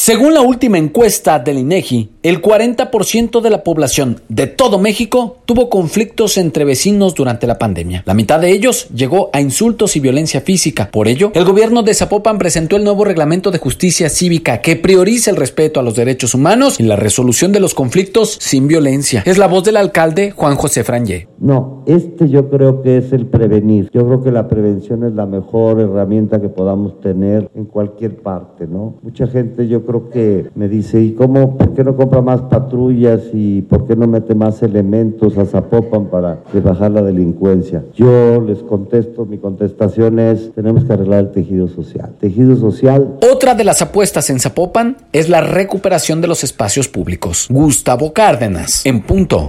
Según la última encuesta del INEGI, el 40% de la población de todo México tuvo conflictos entre vecinos durante la pandemia. La mitad de ellos llegó a insultos y violencia física. Por ello, el gobierno de Zapopan presentó el nuevo reglamento de justicia cívica que prioriza el respeto a los derechos humanos y la resolución de los conflictos sin violencia. Es la voz del alcalde Juan José Frangé. No, yo creo que es el prevenir. Yo creo que la prevención es la mejor herramienta que podamos tener en cualquier parte, ¿no? Mucha gente yo creo que me dice, ¿y cómo? ¿Por qué no compra más patrullas y por qué no mete más elementos a Zapopan para bajar la delincuencia? Yo les contesto, mi contestación es, tenemos que arreglar el tejido social. Otra de las apuestas en Zapopan es la recuperación de los espacios públicos. Gustavo Cárdenas, en punto.